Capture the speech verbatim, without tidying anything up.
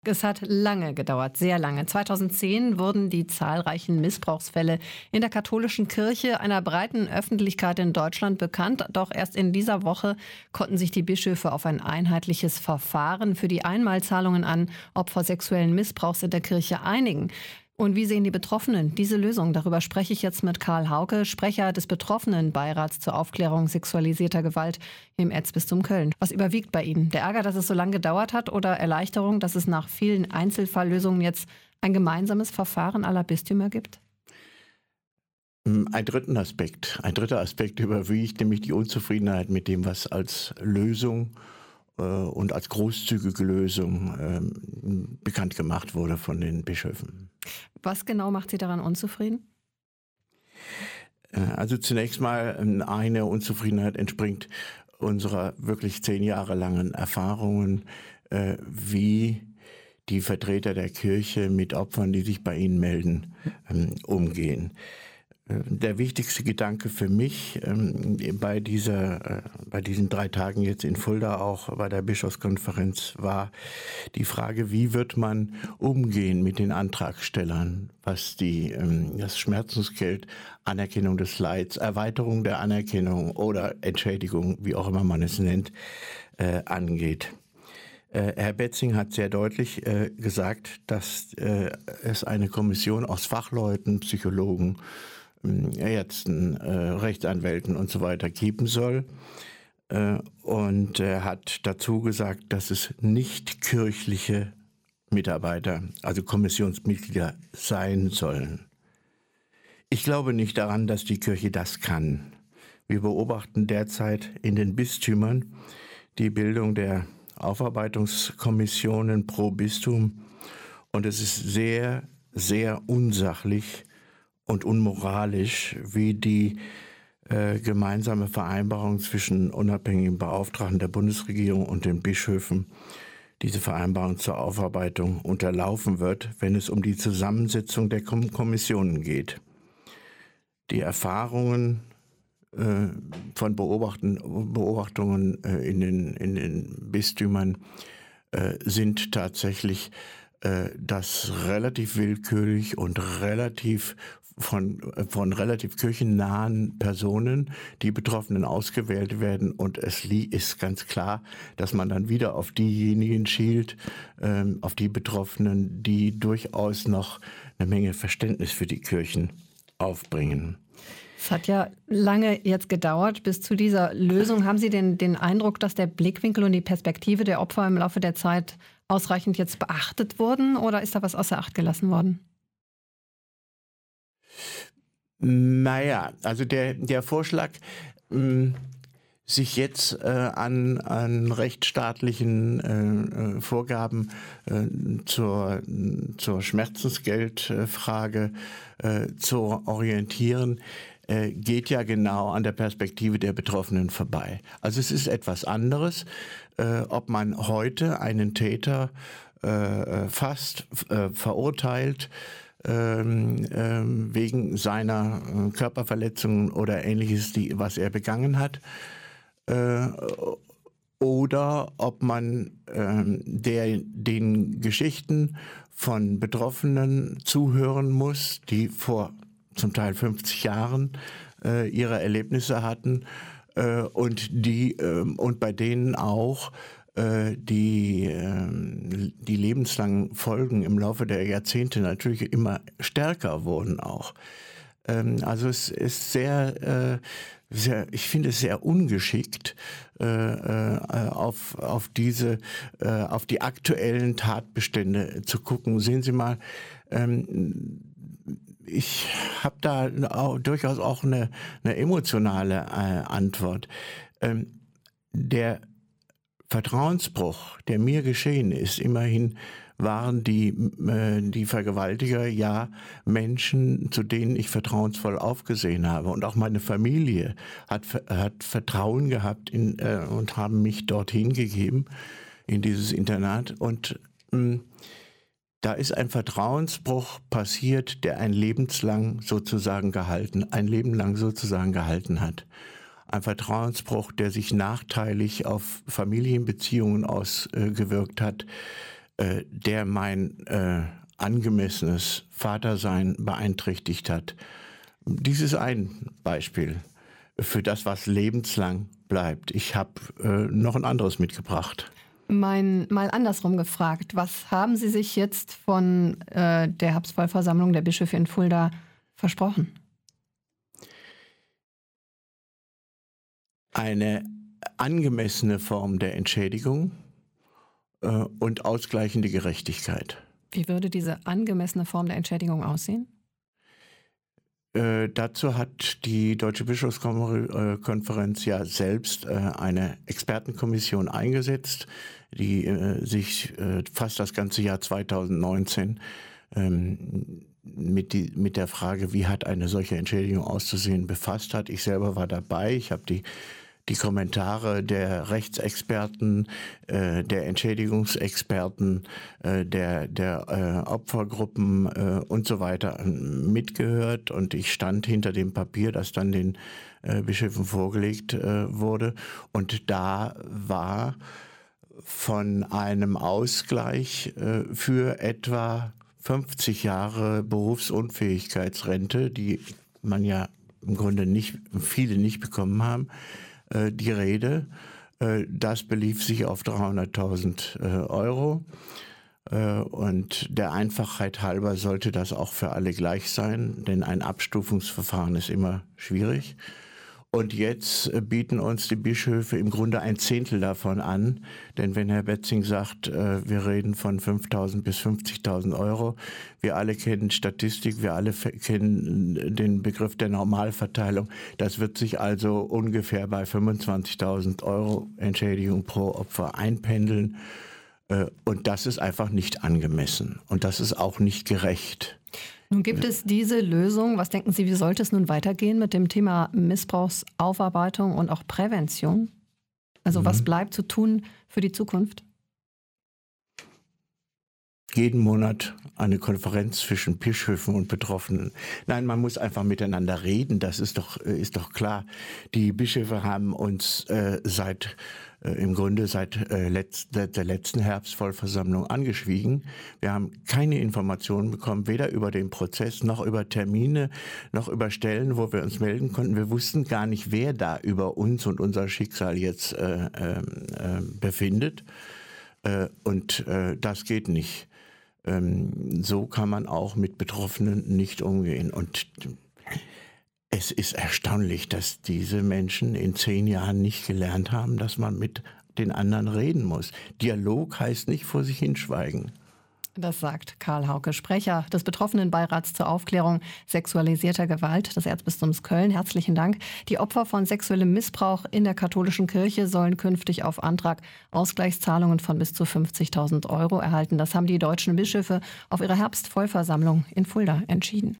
Es hat lange gedauert, sehr lange. zweitausendzehn wurden die zahlreichen Missbrauchsfälle in der katholischen Kirche einer breiten Öffentlichkeit in Deutschland bekannt. Doch erst in dieser Woche konnten sich die Bischöfe auf ein einheitliches Verfahren für die Einmalzahlungen an Opfer sexuellen Missbrauchs in der Kirche einigen. Und wie sehen die Betroffenen diese Lösung? Darüber spreche ich jetzt mit Karl Hauke, Sprecher des Betroffenenbeirats zur Aufklärung sexualisierter Gewalt im Erzbistum Köln. Was überwiegt bei Ihnen? Der Ärger, dass es so lange gedauert hat, oder Erleichterung, dass es nach vielen Einzelfalllösungen jetzt ein gemeinsames Verfahren aller Bistümer gibt? Ein dritten Aspekt, ein dritter Aspekt überwiegt, nämlich die Unzufriedenheit mit dem, was als Lösung äh, und als großzügige Lösung äh, bekannt gemacht wurde von den Bischöfen. Was genau macht Sie daran unzufrieden? Also zunächst mal eine Unzufriedenheit entspringt unserer wirklich zehn Jahre langen Erfahrungen, äh, wie die Vertreter der Kirche mit Opfern, die sich bei ihnen melden, ähm, umgehen. Der wichtigste Gedanke für mich ähm, bei dieser, äh, bei diesen drei Tagen jetzt in Fulda, auch bei der Bischofskonferenz, war die Frage, wie wird man umgehen mit den Antragstellern, was die, ähm, das Schmerzensgeld, Anerkennung des Leids, Erweiterung der Anerkennung oder Entschädigung, wie auch immer man es nennt, äh, angeht. Äh, Herr Betzing hat sehr deutlich äh, gesagt, dass äh, es eine Kommission aus Fachleuten, Psychologen, Ärzten, äh, Rechtsanwälten und so weiter geben soll. Äh, und er hat dazu gesagt, dass es nicht kirchliche Mitarbeiter, also Kommissionsmitglieder sein sollen. Ich glaube nicht daran, dass die Kirche das kann. Wir beobachten derzeit in den Bistümern die Bildung der Aufarbeitungskommissionen pro Bistum, und es ist sehr, sehr unsachlich und unmoralisch, wie die äh, gemeinsame Vereinbarung zwischen unabhängigen Beauftragten der Bundesregierung und den Bischöfen, diese Vereinbarung zur Aufarbeitung, unterlaufen wird, wenn es um die Zusammensetzung der Kom- Kommissionen geht. Die Erfahrungen äh, von Beobachten, Beobachtungen äh, in, den, in den Bistümern äh, sind tatsächlich, äh, dass relativ willkürlich und relativ Von, von relativ kirchennahen Personen die Betroffenen ausgewählt werden, und es ist ganz klar, dass man dann wieder auf diejenigen schielt, ähm, auf die Betroffenen, die durchaus noch eine Menge Verständnis für die Kirchen aufbringen. Es hat ja lange jetzt gedauert bis zu dieser Lösung. Haben Sie den, den Eindruck, dass der Blickwinkel und die Perspektive der Opfer im Laufe der Zeit ausreichend jetzt beachtet wurden, oder ist da was außer Acht gelassen worden? Naja, also der, der Vorschlag, mh, sich jetzt äh, an, an rechtsstaatlichen äh, Vorgaben äh, zur, zur Schmerzensgeldfrage äh, zu orientieren, äh, geht ja genau an der Perspektive der Betroffenen vorbei. Also es ist etwas anderes, äh, ob man heute einen Täter äh, fasst, äh, verurteilt, Ähm, ähm, wegen seiner äh, Körperverletzungen oder Ähnliches, die, was er begangen hat, äh, oder ob man äh, der, den Geschichten von Betroffenen zuhören muss, die vor zum Teil fünfzig Jahren äh, ihre Erlebnisse hatten äh, und, die, äh, und bei denen auch Die, die lebenslangen Folgen im Laufe der Jahrzehnte natürlich immer stärker wurden auch. Also es ist sehr, sehr ich finde es sehr ungeschickt, auf, auf diese, auf die aktuellen Tatbestände zu gucken. Sehen Sie mal, ich habe da auch, durchaus auch eine, eine emotionale Antwort. Der Vertrauensbruch, der mir geschehen ist, immerhin waren die, äh, die Vergewaltiger ja Menschen, zu denen ich vertrauensvoll aufgesehen habe. Und auch meine Familie hat, hat Vertrauen gehabt in, äh, und haben mich dorthin gegeben, in dieses Internat. Und mh, da ist ein Vertrauensbruch passiert, der ein lebenslang sozusagen gehalten, ein Leben lang sozusagen gehalten hat. Ein Vertrauensbruch, der sich nachteilig auf Familienbeziehungen ausgewirkt hat, äh, der mein äh, angemessenes Vatersein beeinträchtigt hat. Dies ist ein Beispiel für das, was lebenslang bleibt. Ich habe äh, noch ein anderes mitgebracht. Mein, mal andersrum gefragt, was haben Sie sich jetzt von äh, der Herbstvollversammlung der Bischöfe in Fulda versprochen? Eine angemessene Form der Entschädigung äh, und ausgleichende Gerechtigkeit. Wie würde diese angemessene Form der Entschädigung aussehen? Äh, dazu hat die Deutsche Bischofskonferenz ja selbst äh, eine Expertenkommission eingesetzt, die äh, sich äh, fast das ganze Jahr zweitausendneunzehn ähm, mit, die, mit der Frage, wie hat eine solche Entschädigung auszusehen, befasst hat. Ich selber war dabei, ich habe die die Kommentare der Rechtsexperten, äh, der Entschädigungsexperten, äh, der, der äh, Opfergruppen äh, und so weiter mitgehört. Und ich stand hinter dem Papier, das dann den äh, Bischöfen vorgelegt äh, wurde. Und da war von einem Ausgleich äh, für etwa fünfzig Jahre Berufsunfähigkeitsrente, die man ja im Grunde nicht, viele nicht bekommen haben, die Rede. Das belief sich auf dreihunderttausend Euro. Und der Einfachheit halber sollte das auch für alle gleich sein, denn ein Abstufungsverfahren ist immer schwierig. Und jetzt bieten uns die Bischöfe im Grunde ein Zehntel davon an. Denn wenn Herr Betzing sagt, wir reden von fünftausend bis fünfzigtausend Euro, wir alle kennen Statistik, wir alle kennen den Begriff der Normalverteilung. Das wird sich also ungefähr bei fünfundzwanzigtausend Euro Entschädigung pro Opfer einpendeln. Und das ist einfach nicht angemessen. Und das ist auch nicht gerecht. Nun gibt es diese Lösung. Was denken Sie, wie sollte es nun weitergehen mit dem Thema Missbrauchsaufarbeitung und auch Prävention? Also mhm. was bleibt zu tun für die Zukunft? Jeden Monat eine Konferenz zwischen Bischöfen und Betroffenen. Nein, man muss einfach miteinander reden, das ist doch, ist doch klar. Die Bischöfe haben uns äh, seit äh, im Grunde seit äh, letzt, der letzten Herbstvollversammlung angeschwiegen. Wir haben keine Informationen bekommen, weder über den Prozess noch über Termine, noch über Stellen, wo wir uns melden konnten. Wir wussten gar nicht, wer da über uns und unser Schicksal jetzt äh, äh, befindet. Äh, und äh, das geht nicht. Ähm, so kann man auch mit Betroffenen nicht umgehen. Und es ist erstaunlich, dass diese Menschen in zehn Jahren nicht gelernt haben, dass man mit den anderen reden muss. Dialog heißt nicht vor sich hinschweigen. Das sagt Karl Hauke, Sprecher des Betroffenenbeirats zur Aufklärung sexualisierter Gewalt des Erzbistums Köln. Herzlichen Dank. Die Opfer von sexuellem Missbrauch in der katholischen Kirche sollen künftig auf Antrag Ausgleichszahlungen von bis zu fünfzigtausend Euro erhalten. Das haben die deutschen Bischöfe auf ihrer Herbstvollversammlung in Fulda entschieden.